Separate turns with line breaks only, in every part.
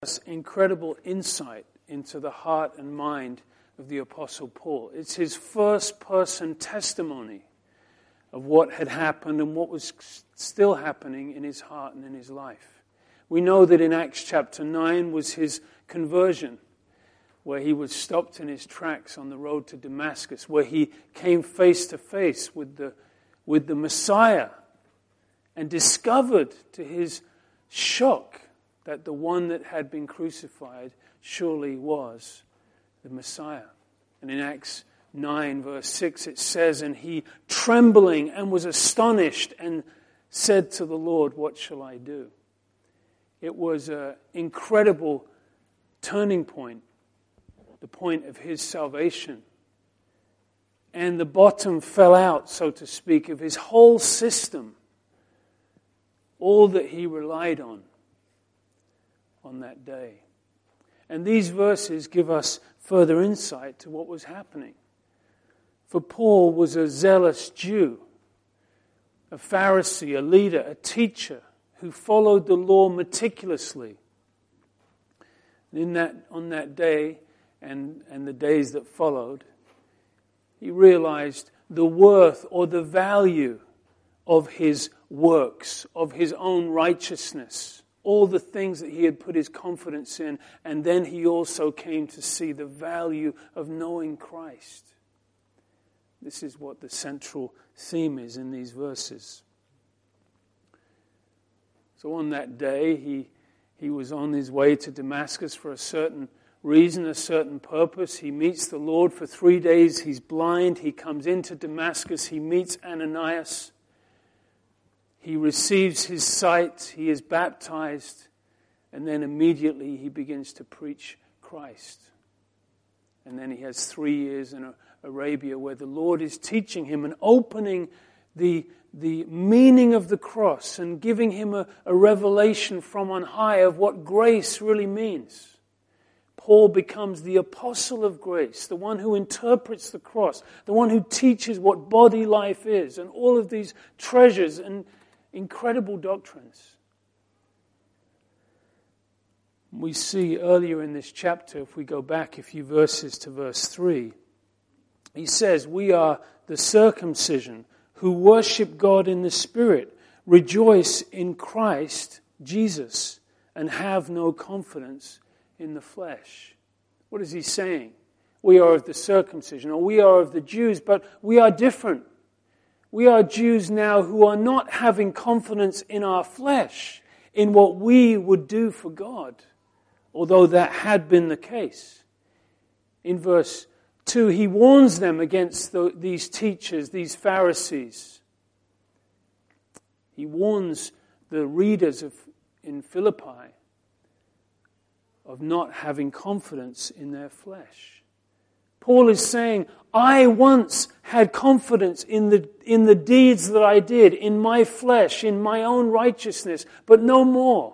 us incredible insight into the heart and mind of the Apostle Paul. It's his first-person testimony of what had happened and what was still happening in his heart and in his life. We know that in Acts chapter 9 was his conversion, where he was stopped in his tracks on the road to Damascus, where he came face to face with the Messiah and discovered to his shock that the one that had been crucified surely was the Messiah. And in Acts 9 verse 6 it says, "And he, trembling and was astonished, and said to the Lord, 'What shall I do?'" It was an incredible turning point, the point of his salvation. And the bottom fell out, so to speak, of his whole system, all that he relied on that day. And these verses give us further insight to what was happening. For Paul was a zealous Jew, a Pharisee, a leader, a teacher who followed the law meticulously. And on that day and the days that followed, he realized the worth or the value of his works, of his own righteousness, all the things that he had put his confidence in, and then he also came to see the value of knowing Christ. This is what the central theme is in these verses. So on that day, he was on his way to Damascus for a certain reason, a certain purpose. He meets the Lord for 3 days. He's blind. He comes into Damascus. He meets Ananias. He receives his sight. He is baptized. And then immediately he begins to preach Christ. And then he has 3 years in Arabia where the Lord is teaching him and opening the meaning of the cross and giving him a revelation from on high of what grace really means. Paul becomes the apostle of grace, the one who interprets the cross, the one who teaches what body life is, and all of these treasures and incredible doctrines. We see earlier in this chapter, if we go back a few verses to verse 3, he says, "We are the circumcision who worship God in the Spirit, rejoice in Christ Jesus, and have no confidence in the flesh." What is he saying? We are of the circumcision, or we are of the Jews, but we are different. We are Jews now who are not having confidence in our flesh, in what we would do for God, although that had been the case. In verse 2, he warns them against these teachers, these Pharisees. He warns the readers in Philippi of not having confidence in their flesh. Paul is saying, I once had confidence in the deeds that I did, in my flesh, in my own righteousness, but no more.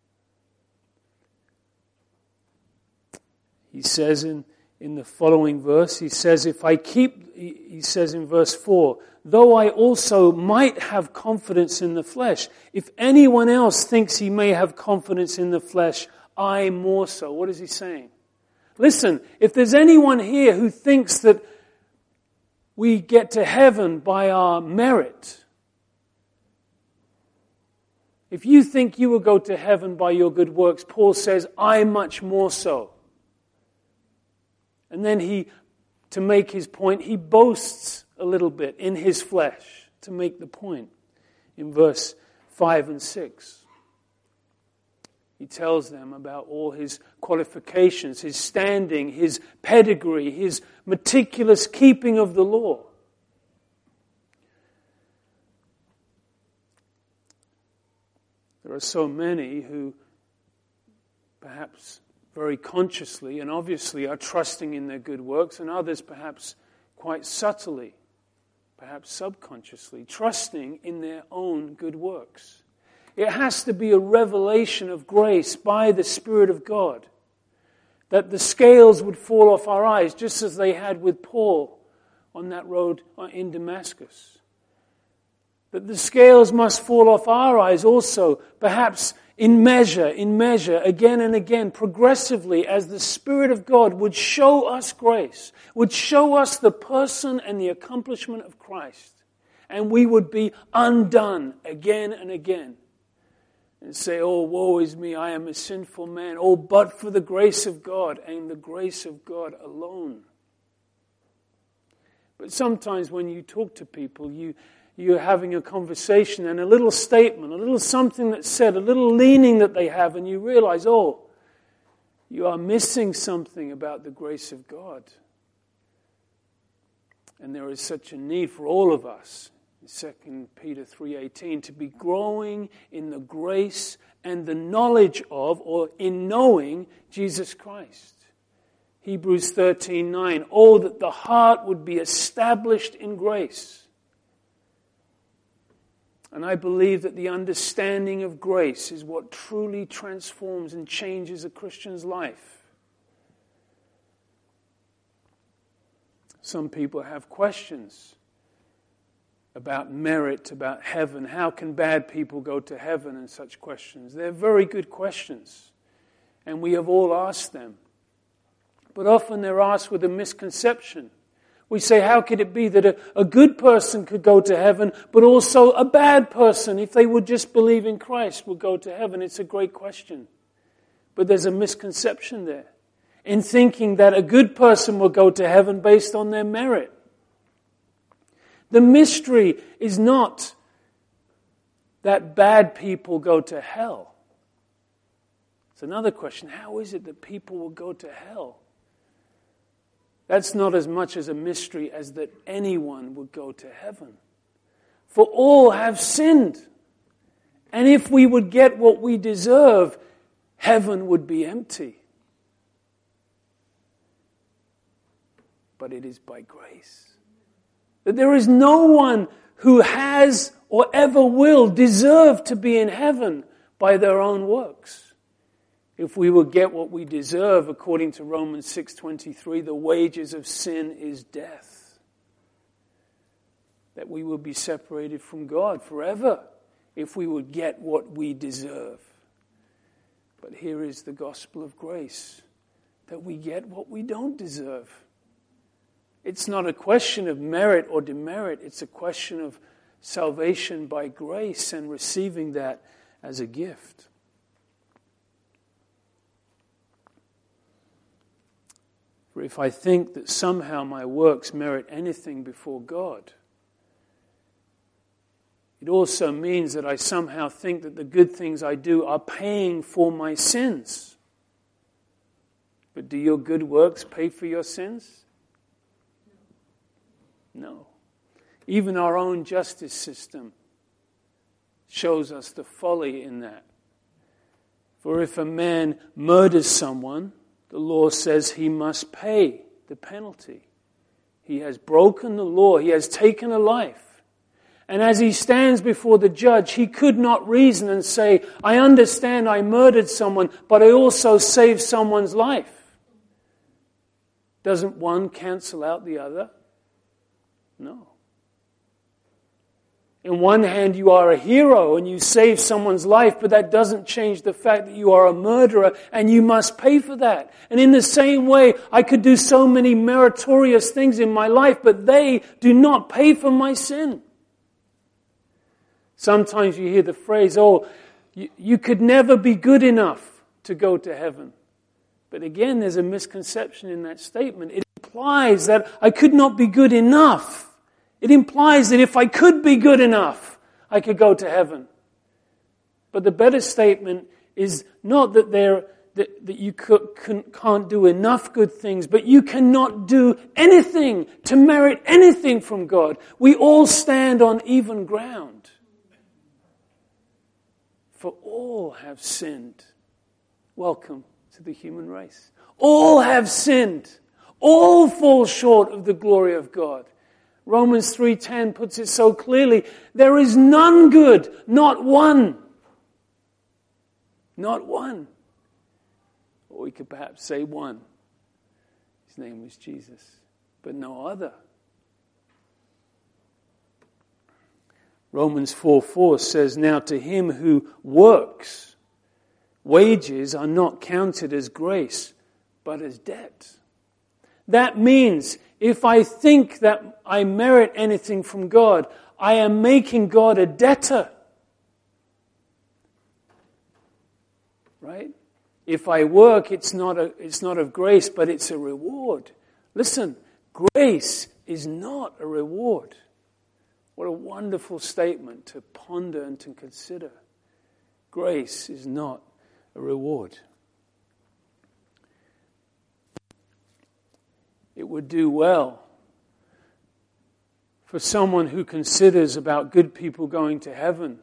He says in the following verse, he says in verse 4, "Though I also might have confidence in the flesh, if anyone else thinks he may have confidence in the flesh, I more so." What is he saying? Listen, if there's anyone here who thinks that we get to heaven by our merit, if you think you will go to heaven by your good works, Paul says, I much more so. And then to make his point, he boasts a little bit in his flesh to make the point in verse 5 and 6. He tells them about all his qualifications, his standing, his pedigree, his meticulous keeping of the law. There are so many who perhaps very consciously and obviously are trusting in their good works, and others perhaps quite subtly, perhaps subconsciously, trusting in their own good works. It has to be a revelation of grace by the Spirit of God, that the scales would fall off our eyes, just as they had with Paul on that road in Damascus. That the scales must fall off our eyes also, perhaps in measure, again and again, progressively, as the Spirit of God would show us grace, would show us the person and the accomplishment of Christ, and we would be undone again and again, and say, oh, woe is me, I am a sinful man, oh, but for the grace of God, and the grace of God alone. But sometimes when you talk to people, you're having a conversation and a little statement, a little something that's said, a little leaning that they have, and you realize, oh, you are missing something about the grace of God. And there is such a need for all of us, in 2 Peter 3:18, to be growing in the grace and the knowledge of, or in knowing, Jesus Christ. Hebrews 13:9, oh, that the heart would be established in grace. And I believe that the understanding of grace is what truly transforms and changes a Christian's life. Some people have questions about merit, about heaven. How can bad people go to heaven, and such questions? They're very good questions, and we have all asked them. But often they're asked with a misconception. We say, how could it be that a good person could go to heaven, but also a bad person, if they would just believe in Christ, would go to heaven? It's a great question. But there's a misconception there in thinking that a good person will go to heaven based on their merit. The mystery is not that bad people go to hell. It's another question. How is it that people will go to hell? That's not as much as a mystery as that anyone would go to heaven. For all have sinned. And if we would get what we deserve, heaven would be empty. But it is by grace. That there is no one who has or ever will deserve to be in heaven by their own works. If we will get what we deserve, according to Romans 6:23, the wages of sin is death. That we will be separated from God forever if we would get what we deserve. But here is the gospel of grace, that we get what we don't deserve. It's not a question of merit or demerit. It's a question of salvation by grace and receiving that as a gift. For if I think that somehow my works merit anything before God, it also means that I somehow think that the good things I do are paying for my sins. But do your good works pay for your sins? No. Even our own justice system shows us the folly in that. For if a man murders someone, the law says he must pay the penalty. He has broken the law. He has taken a life. And as he stands before the judge, he could not reason and say, I understand I murdered someone, but I also saved someone's life. Doesn't one cancel out the other? No. In one hand, you are a hero and you save someone's life, but that doesn't change the fact that you are a murderer and you must pay for that. And in the same way, I could do so many meritorious things in my life, but they do not pay for my sin. Sometimes you hear the phrase, oh, you could never be good enough to go to heaven. But again, there's a misconception in that statement. It implies that I could not be good enough. It implies that if I could be good enough, I could go to heaven. But the better statement is not that you can't do enough good things, but you cannot do anything to merit anything from God. We all stand on even ground. For all have sinned. Welcome to the human race. All have sinned. All fall short of the glory of God. Romans 3:10 puts it so clearly. There is none good, not one. Not one. Or we could perhaps say one. His name was Jesus, but no other. Romans 4:4 says, now to him who works, wages are not counted as grace, but as debt. That means if I think that I merit anything from God, I am making God a debtor. Right? If I work, it's not of grace, but it's a reward. Listen, grace is not a reward. What a wonderful statement to ponder and to consider. Grace is not a reward. It would do well for someone who considers about good people going to heaven,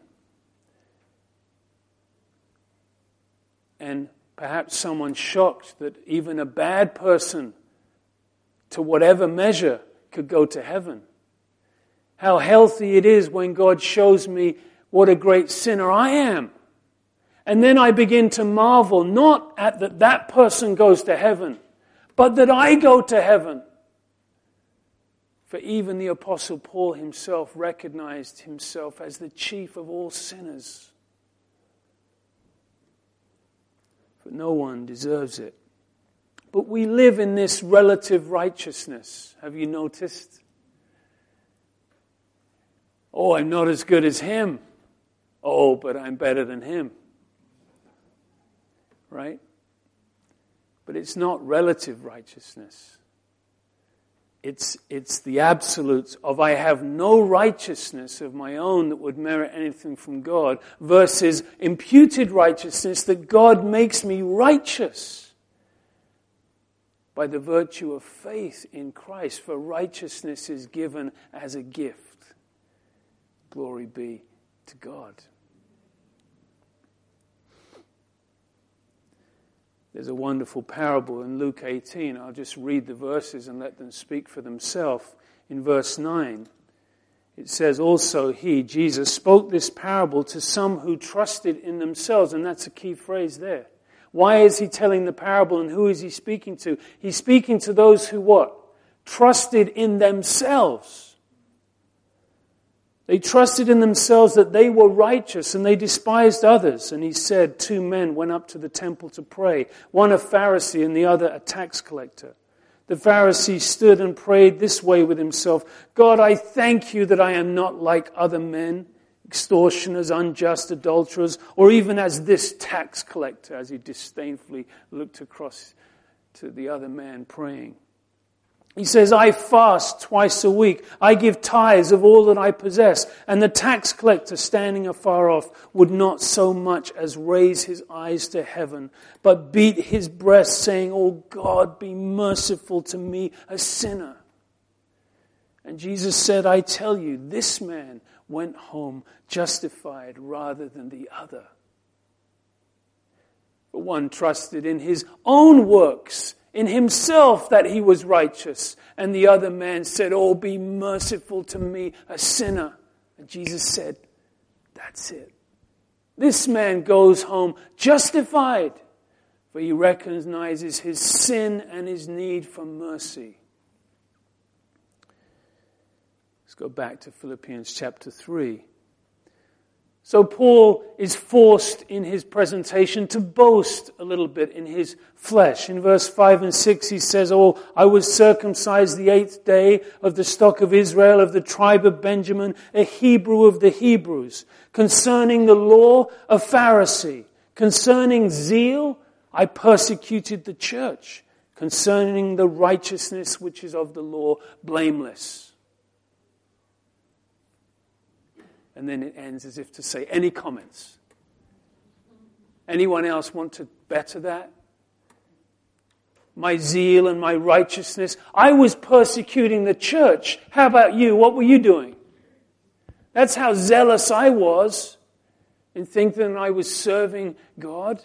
and perhaps someone shocked that even a bad person, to whatever measure, could go to heaven. How healthy it is when God shows me what a great sinner I am. And then I begin to marvel, not at that person goes to heaven, but that I go to heaven. For even the Apostle Paul himself recognized himself as the chief of all sinners. But no one deserves it. But we live in this relative righteousness. Have you noticed? Oh, I'm not as good as him. Oh, but I'm better than him. Right? But it's not relative righteousness. It's the absolutes of I have no righteousness of my own that would merit anything from God versus imputed righteousness that God makes me righteous by the virtue of faith in Christ. For righteousness is given as a gift. Glory be to God. There's a wonderful parable in Luke 18. I'll just read the verses and let them speak for themselves. In verse 9, it says, also he, Jesus, spoke this parable to some who trusted in themselves. And that's a key phrase there. Why is he telling the parable and who is he speaking to? He's speaking to those who what? Trusted in themselves. They trusted in themselves that they were righteous and they despised others. And he said, 2 men went up to the temple to pray, one a Pharisee and the other a tax collector. The Pharisee stood and prayed this way with himself, God, I thank you that I am not like other men, extortioners, unjust, adulterers, or even as this tax collector, as he disdainfully looked across to the other man praying. He says, I fast twice a week. I give tithes of all that I possess. And the tax collector standing afar off would not so much as raise his eyes to heaven, but beat his breast, saying, Oh God, be merciful to me, a sinner. And Jesus said, I tell you, this man went home justified rather than the other. For one trusted in his own works, in himself that he was righteous. And the other man said, Oh, be merciful to me, a sinner. And Jesus said, that's it. This man goes home justified, for he recognizes his sin and his need for mercy. Let's go back to Philippians chapter 3. So Paul is forced in his presentation to boast a little bit in his flesh. In verse 5 and 6 he says, Oh, I was circumcised the 8th day of the stock of Israel, of the tribe of Benjamin, a Hebrew of the Hebrews. Concerning the law, a Pharisee. Concerning zeal, I persecuted the church. Concerning the righteousness which is of the law, blameless. And then it ends as if to say, any comments? Anyone else want to better that? My zeal and my righteousness. I was persecuting the church. How about you? What were you doing? That's how zealous I was in thinking I was serving God.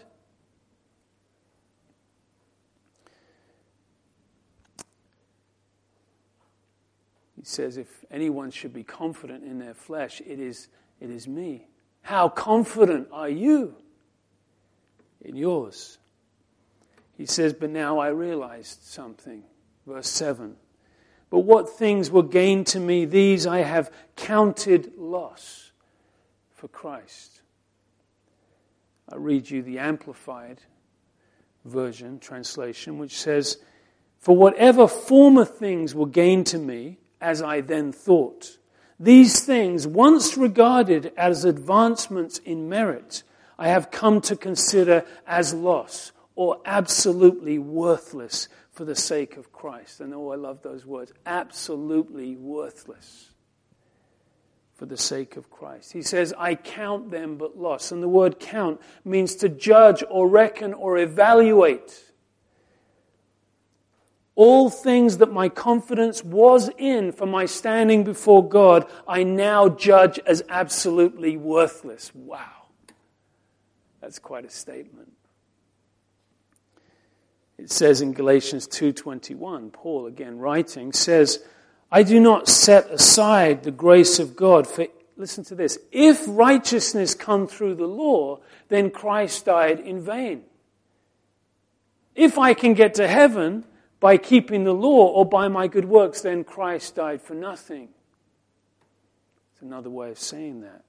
He says, if anyone should be confident in their flesh, it is me. How confident are you in yours? He says, but now I realized something. Verse 7. But what things were gained to me, these I have counted loss for Christ. I read you the Amplified version, translation, which says, "For whatever former things were gained to me, as I then thought, these things, once regarded as advancements in merit, I have come to consider as loss or absolutely worthless for the sake of Christ." And oh, I love those words. Absolutely worthless for the sake of Christ. He says, "I count them but loss." And the word count means to judge or reckon or evaluate. All things that my confidence was in for my standing before God, I now judge as absolutely worthless. Wow. That's quite a statement. It says in Galatians 2:21, Paul again writing, says, "I do not set aside the grace of God, for," listen to this, "if righteousness come through the law, then Christ died in vain. If I can get to heaven by keeping the law or by my good works, then Christ died for nothing." It's another way of saying that.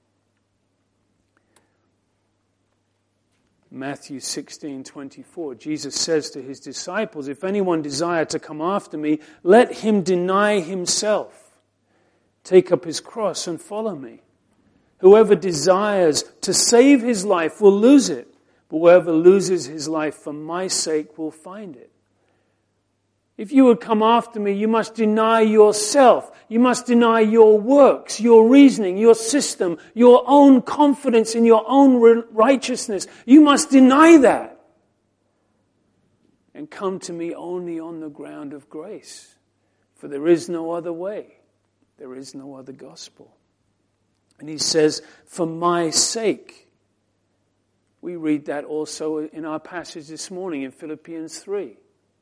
Matthew 16:24, Jesus says to his disciples, "If anyone desire to come after me, let him deny himself, take up his cross and follow me. Whoever desires to save his life will lose it, but whoever loses his life for my sake will find it." If you would come after me, you must deny yourself. You must deny your works, your reasoning, your system, your own confidence in your own righteousness. You must deny that and come to me only on the ground of grace. For there is no other way. There is no other gospel. And he says, "For my sake." We read that also in our passage this morning in Philippians 3.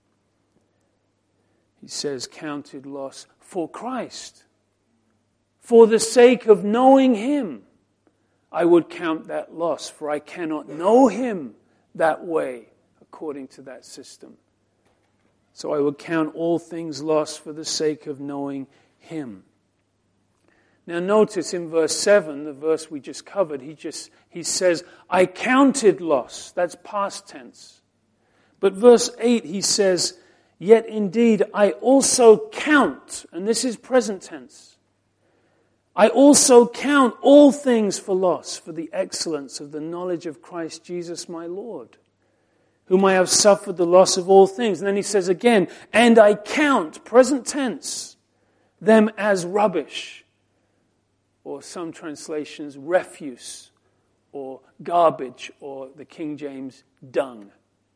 He says, "Counted loss for Christ. For the sake of knowing him, I would count that loss, for I cannot know him that way, according to that system. So I would count all things lost for the sake of knowing him." Now notice in verse 7, the verse we just covered, he says, "I counted loss." That's past tense. But verse 8, he says, "Yet indeed I also count," and this is present tense, "I also count all things for loss for the excellence of the knowledge of Christ Jesus my Lord, whom I have suffered the loss of all things." And then he says again, "And I count," present tense, "them as rubbish," or some translations, refuse, or garbage, or the King James, dung.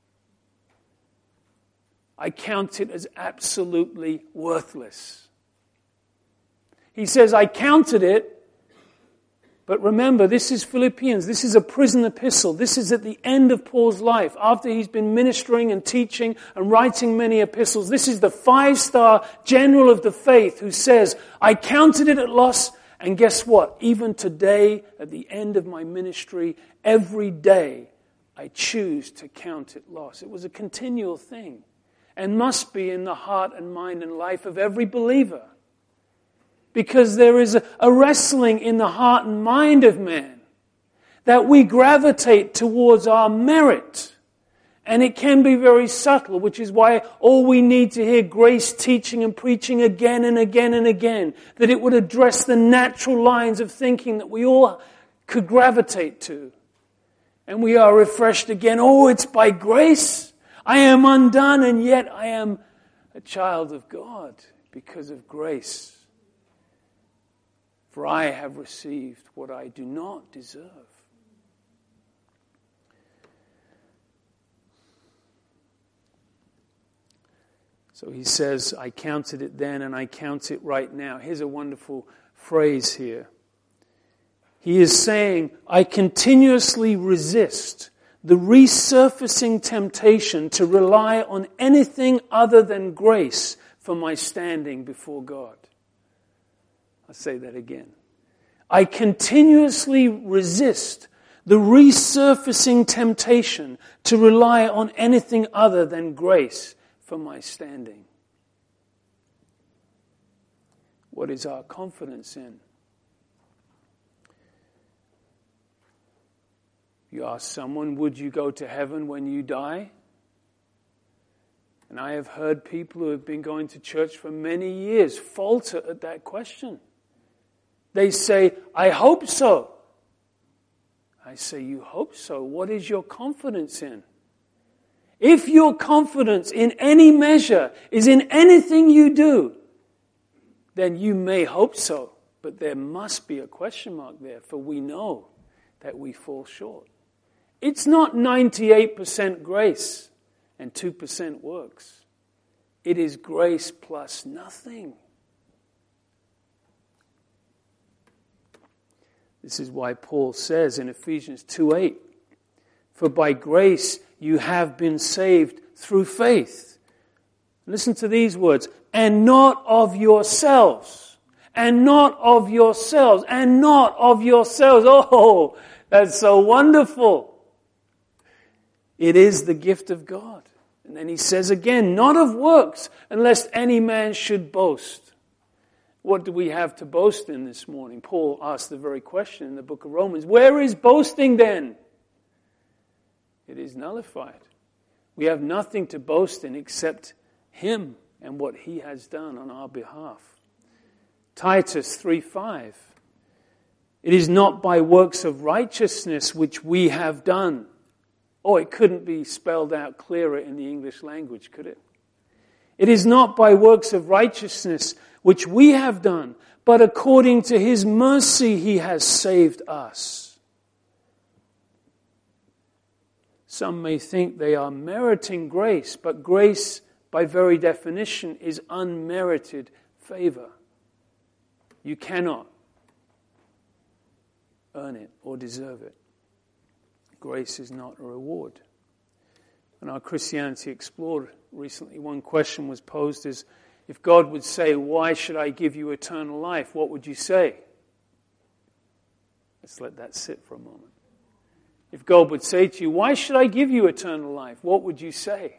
I count it as absolutely worthless. He says, I counted it, but remember, this is Philippians. This is a prison epistle. This is at the end of Paul's life, after he's been ministering and teaching and writing many epistles. This is the 5-star general of the faith who says, I counted it a loss, and guess what? Even today, at the end of my ministry, every day, I choose to count it loss. It was a continual thing, and must be in the heart and mind and life of every believer. Because there is a wrestling in the heart and mind of man, that we gravitate towards our merit. And it can be very subtle, which is why all we need to hear grace teaching and preaching again and again and again, that it would address the natural lines of thinking that we all could gravitate to. And we are refreshed again. Oh, it's by grace. I am undone, and yet I am a child of God because of grace. For I have received what I do not deserve. So he says, I counted it then and I count it right now. Here's a wonderful phrase here. He is saying, I continuously resist the resurfacing temptation to rely on anything other than grace for my standing before God. I'll say that again. I continuously resist the resurfacing temptation to rely on anything other than grace for my standing. What is our confidence in? You ask someone, would you go to heaven when you die? And I have heard people who have been going to church for many years falter at that question. They say, I hope so. I say, you hope so? What is your confidence in? If your confidence in any measure is in anything you do, then you may hope so. But there must be a question mark there, for we know that we fall short. It's not 98% grace and 2% works. It is grace plus nothing. This is why Paul says in Ephesians 2:8, for by grace you have been saved through faith. Listen to these words, and not of yourselves, and not of yourselves, and not of yourselves. Oh, that's so wonderful. It is the gift of God. And then he says again, not of works, unless any man should boast. What do we have to boast in this morning? Paul asked the very question in the book of Romans. Where is boasting then? It is nullified. We have nothing to boast in except him and what he has done on our behalf. Titus 3:5. It is not by works of righteousness which we have done. Oh, it couldn't be spelled out clearer in the English language, could it? It is not by works of righteousness which we have done, but according to his mercy he has saved us. Some may think they are meriting grace, but grace, by very definition, is unmerited favor. You cannot earn it or deserve it. Grace is not a reward. In our Christianity Explored recently, one question was posed as, if God would say, why should I give you eternal life? What would you say? Let's let that sit for a moment. If God would say to you, why should I give you eternal life? What would you say?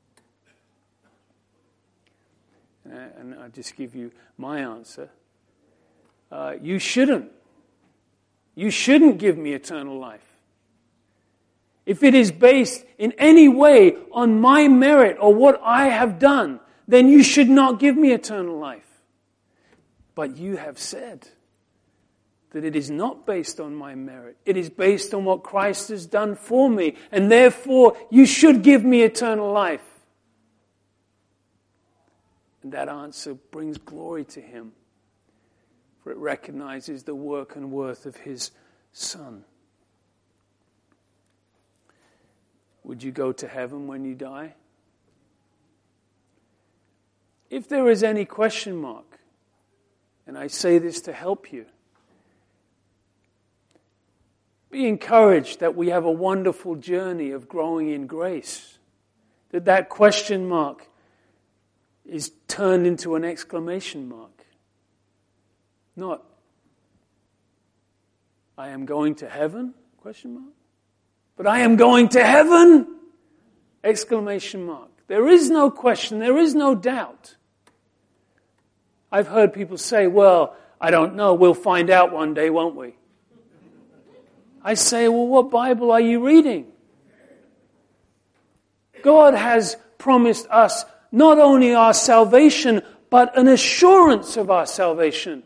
And I'll just give you my answer. You shouldn't. You shouldn't give me eternal life. If it is based in any way on my merit or what I have done, then you should not give me eternal life. But you have said that it is not based on my merit. It is based on what Christ has done for me, and therefore you should give me eternal life. And that answer brings glory to him, for it recognizes the work and worth of his Son. Would you go to heaven when you die? If there is any question mark, and I say this to help you, be encouraged that we have a wonderful journey of growing in grace. That question mark is turned into an exclamation mark. Not, I am going to heaven? Question mark. But I am going to heaven! Exclamation mark. There is no question, there is no doubt. I've heard people say, well, I don't know, we'll find out one day, won't we? I say, well, what Bible are you reading? God has promised us not only our salvation, but an assurance of our salvation.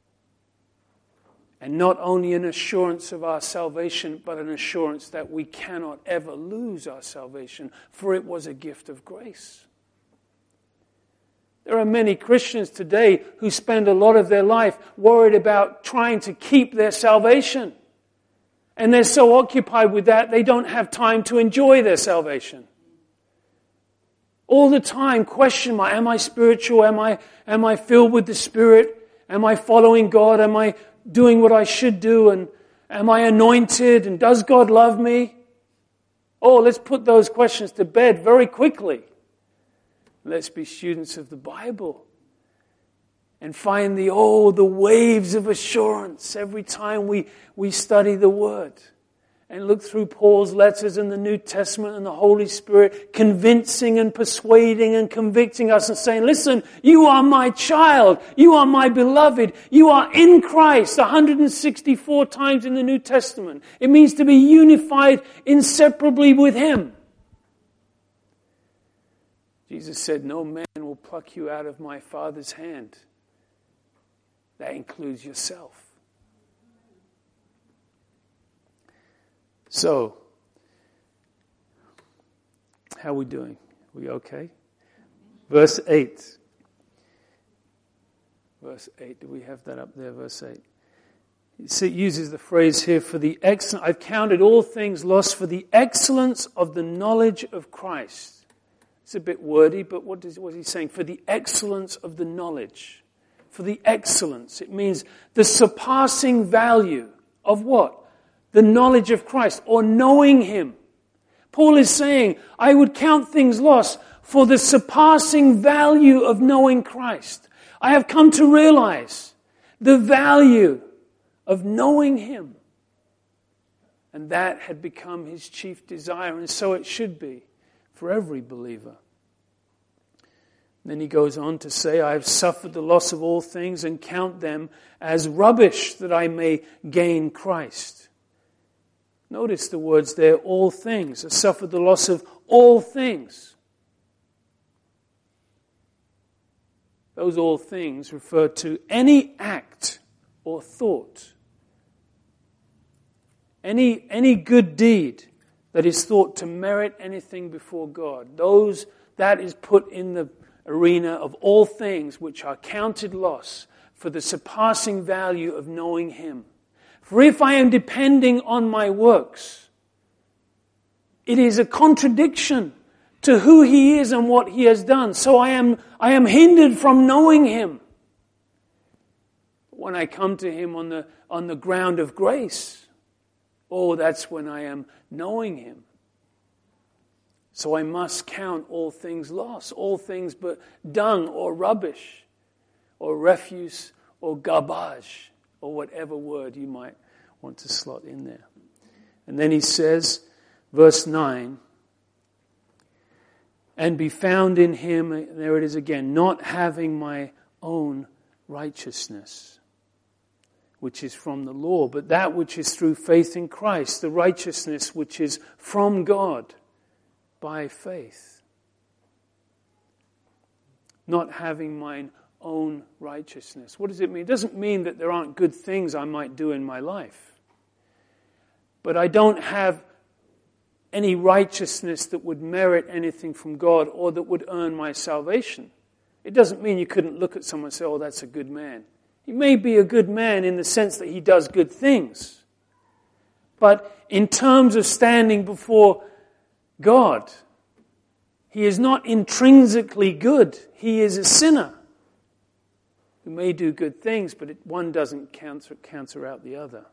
And not only an assurance of our salvation, but an assurance that we cannot ever lose our salvation, for it was a gift of grace. There are many Christians today who spend a lot of their life worried about trying to keep their salvation. And they're so occupied with that, they don't have time to enjoy their salvation. All the time, question mark, am I spiritual? Am I filled with the Spirit? Am I following God? Am I doing what I should do? And am I anointed? And does God love me? Oh, let's put those questions to bed very quickly. Let's be students of the Bible and find the waves of assurance every time we study the Word. and look through Paul's letters in the New Testament and the Holy Spirit convincing and persuading and convicting us and saying, listen, you are my child, you are my beloved, you are in Christ 164 times in the New Testament. It means to be unified inseparably with Him. Jesus said, no man will pluck you out of my Father's hand. That includes yourself. So, how are we doing? Are we okay? Verse 8. Verse 8. Do we have that up there? Verse 8. It uses the phrase here, for the excellence, I've counted all things lost for the excellence of the knowledge of Christ. It's a bit wordy, but what is he saying? For the excellence of the knowledge. For the excellence. It means the surpassing value of what? The knowledge of Christ, or knowing Him. Paul is saying, I would count things lost for the surpassing value of knowing Christ. I have come to realize the value of knowing Him. And that had become his chief desire, and so it should be for every believer. Then he goes on to say, I have suffered the loss of all things and count them as rubbish that I may gain Christ. Notice the words there, all things. I suffered the loss of all things. Those all things refer to any act or thought. Any good deed that is thought to merit anything before God. That is put in the arena of all things which are counted loss for the surpassing value of knowing Him. For if I am depending on my works, it is a contradiction to who He is and what He has done. So I am hindered from knowing Him. When I come to Him on the ground of grace, that's when I am knowing Him. So I must count all things lost, all things but dung or rubbish or refuse or garbage or whatever word you might want to slot in there. And then he says, verse 9, and be found in Him, there it is again, not having my own righteousness, which is from the law, but that which is through faith in Christ, the righteousness which is from God by faith. Not having mine own righteousness. What does it mean? It doesn't mean that there aren't good things I might do in my life. But I don't have any righteousness that would merit anything from God or that would earn my salvation. It doesn't mean you couldn't look at someone and say, that's a good man. He may be a good man in the sense that he does good things. But in terms of standing before God, he is not intrinsically good. He is a sinner who may do good things, but one doesn't cancel out the other.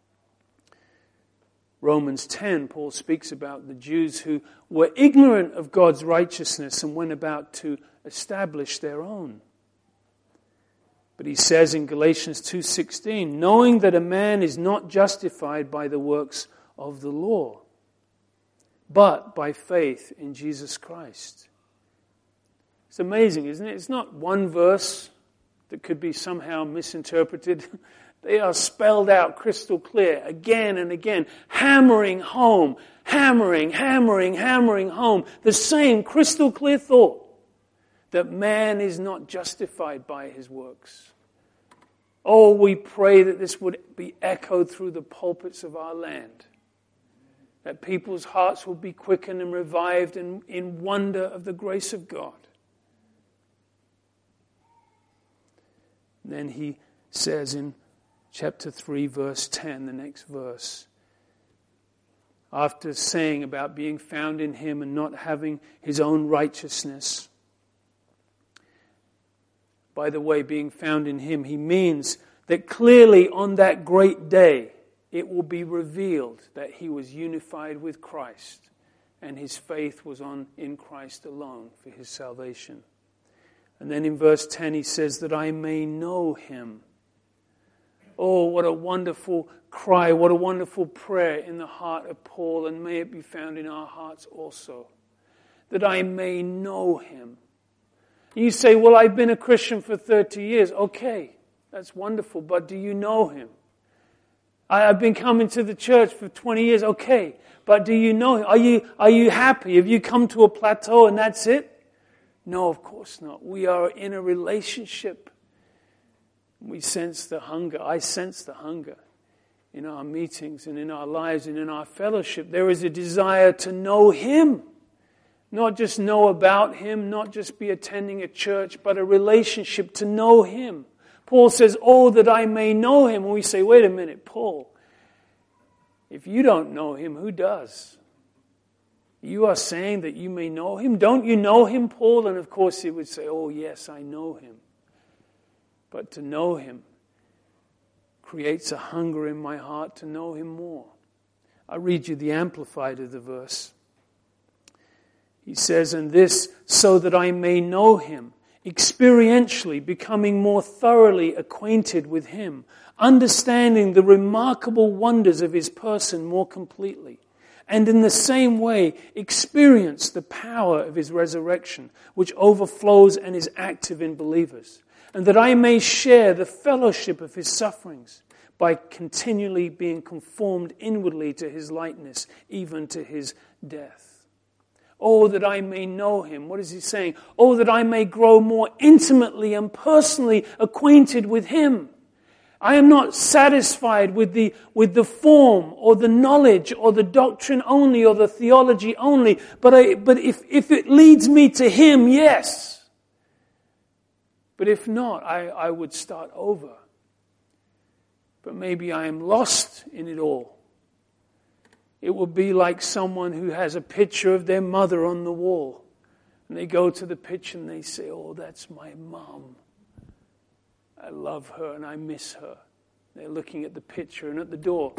Romans 10, Paul speaks about the Jews who were ignorant of God's righteousness and went about to establish their own. But he says in Galatians 2:16, knowing that a man is not justified by the works of the law, but by faith in Jesus Christ. It's amazing, isn't it? It's not one verse that could be somehow misinterpreted. They are spelled out crystal clear again and again, hammering home the same crystal clear thought that man is not justified by his works. Oh, we pray that this would be echoed through the pulpits of our land, that people's hearts will be quickened and revived in wonder of the grace of God. And then he says in chapter 3, verse 10, the next verse, after saying about being found in Him and not having his own righteousness. By the way, being found in Him, he means that clearly on that great day, it will be revealed that he was unified with Christ and his faith was in Christ alone for his salvation. And then in verse 10 he says that I may know Him Oh, what a wonderful cry, what a wonderful prayer in the heart of Paul, and may it be found in our hearts also, that I may know him. You say, well, I've been a Christian for 30 years. Okay, that's wonderful, but do you know him? I've been coming to the church for 20 years. Okay, but do you know him? Are you happy? Have you come to a plateau and that's it? No, of course not. We are in a relationship. We sense the hunger. I sense the hunger in our meetings and in our lives and in our fellowship. There is a desire to know him. Not just know about him, not just be attending a church, but a relationship to know him. Paul says, oh, that I may know him. And we say, wait a minute, Paul, if you don't know him, who does? You are saying that you may know him? Don't you know him, Paul? And of course he would say, oh, yes, I know him. But to know him creates a hunger in my heart to know him more. I'll read you the Amplified of the verse. He says, and this so that I may know him, experientially becoming more thoroughly acquainted with him, understanding the remarkable wonders of his person more completely, and in the same way experience the power of his resurrection, which overflows and is active in believers, and that I may share the fellowship of his sufferings by continually being conformed inwardly to his likeness, even to his death. Oh, that I may know him. What is he saying? Oh, that I may grow more intimately and personally acquainted with him. I am not satisfied with the form or the knowledge or the doctrine only or the theology only. But if it leads me to him, yes. But if not, I would start over. But maybe I am lost in it all. It will be like someone who has a picture of their mother on the wall. And they go to the picture and they say, oh, that's my mom. I love her and I miss her. They're looking at the picture and at the door.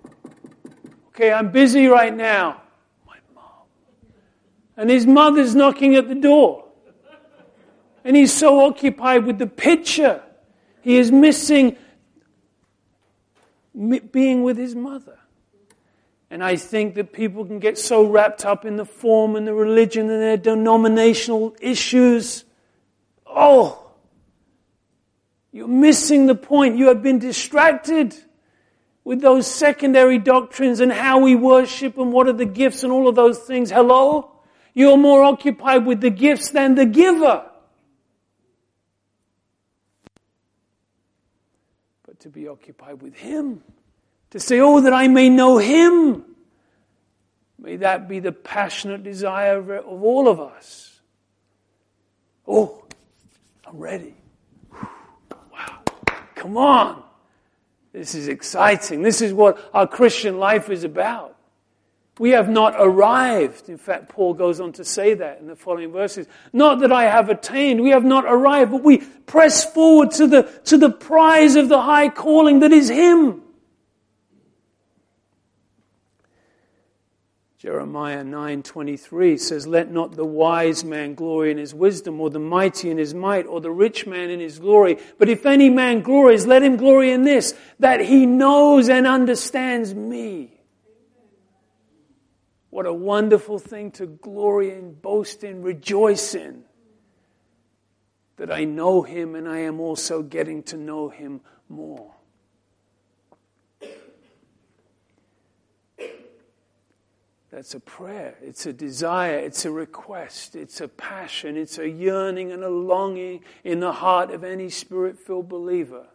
Okay, I'm busy right now. My mom. And his mother's knocking at the door. And he's so occupied with the picture. He is missing being with his mother. And I think that people can get so wrapped up in the form and the religion and their denominational issues. Oh, you're missing the point. You have been distracted with those secondary doctrines and how we worship and what are the gifts and all of those things. Hello? You're more occupied with the gifts than the giver. But to be occupied with him. To say, oh, that I may know him. May that be the passionate desire of all of us. Oh, I'm ready. Wow. Come on. This is exciting. This is what our Christian life is about. We have not arrived. In fact, Paul goes on to say that in the following verses. Not that I have attained. We have not arrived, but we press forward to the prize of the high calling that is him. Jeremiah 9:23 says, let not the wise man glory in his wisdom, or the mighty in his might, or the rich man in his glory. But if any man glories, let him glory in this, that he knows and understands me. What a wonderful thing to glory in, boast in, rejoice in. That I know him and I am also getting to know him more. That's a prayer, it's a desire, it's a request, it's a passion, it's a yearning and a longing in the heart of any Spirit-filled believer.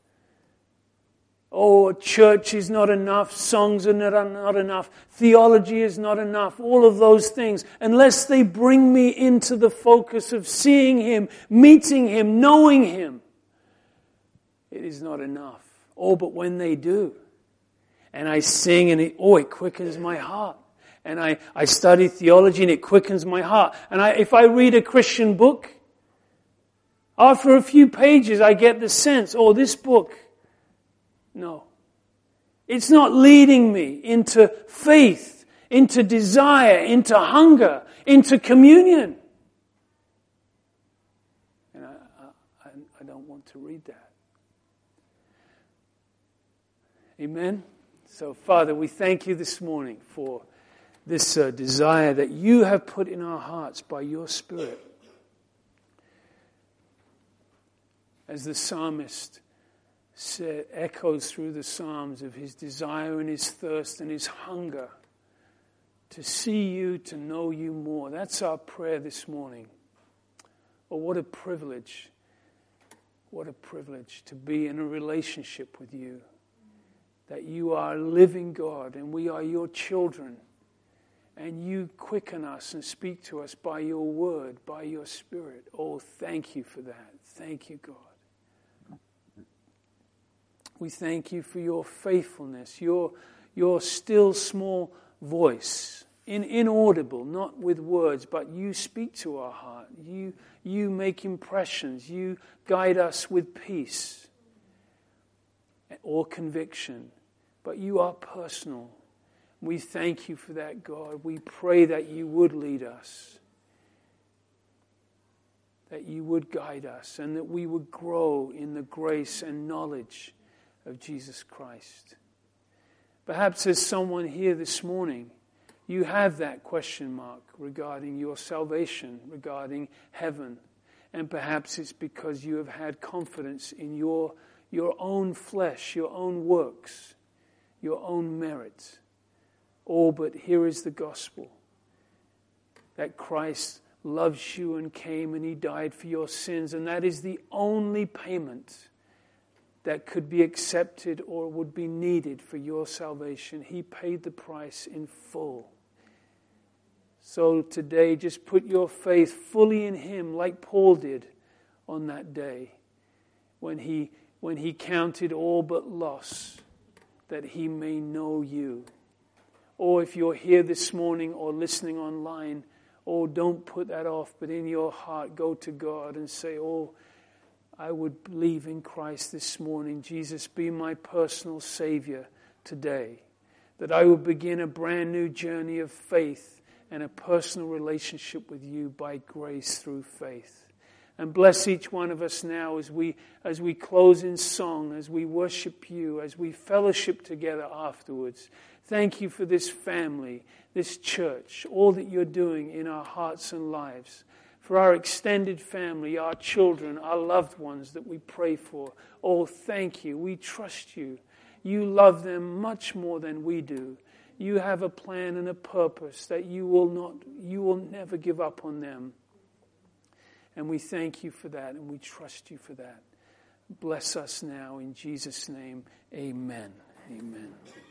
Oh, church is not enough, songs are not enough, theology is not enough, all of those things, unless they bring me into the focus of seeing him, meeting him, knowing him, it is not enough. Oh, but when they do, and I sing and it quickens my heart. And I study theology and it quickens my heart. And if I read a Christian book, after a few pages I get the sense, oh, this book, no. It's not leading me into faith, into desire, into hunger, into communion. And I don't want to read that. Amen? So, Father, we thank you this morning for this desire that you have put in our hearts by your Spirit. As the psalmist said, echoes through the Psalms of his desire and his thirst and his hunger to see you, to know you more. That's our prayer this morning. Oh, what a privilege. What a privilege to be in a relationship with you. That you are a living God and we are your children. And you quicken us and speak to us by your word, by your Spirit. Oh, thank you for that. Thank you, God. We thank you for your faithfulness, your still small voice, inaudible, not with words, but you speak to our heart. You make impressions. You guide us with peace or conviction, but you are personal. We thank you for that, God. We pray that you would lead us, that you would guide us, and that we would grow in the grace and knowledge of Jesus Christ. Perhaps there's someone here this morning, you have that question mark regarding your salvation, regarding heaven. And perhaps it's because you have had confidence in your own flesh, your own works, your own merits. Oh, but here is the gospel, that Christ loves you and came and he died for your sins, and that is the only payment that could be accepted or would be needed for your salvation. He paid the price in full. So today, just put your faith fully in him like Paul did on that day when he counted all but loss that he may know you. Or if you're here this morning or listening online, oh, don't put that off, but in your heart, go to God and say, oh, I would believe in Christ this morning. Jesus, be my personal Savior today. That I will begin a brand new journey of faith and a personal relationship with you by grace through faith. And bless each one of us now as we close in song, as we worship you, as we fellowship together afterwards. Thank you for this family, this church, all that you're doing in our hearts and lives. For our extended family, our children, our loved ones that we pray for. Oh, thank you. We trust you. You love them much more than we do. You have a plan and a purpose that you will never give up on them. And we thank you for that, and we trust you for that. Bless us now in Jesus' name. Amen. Amen.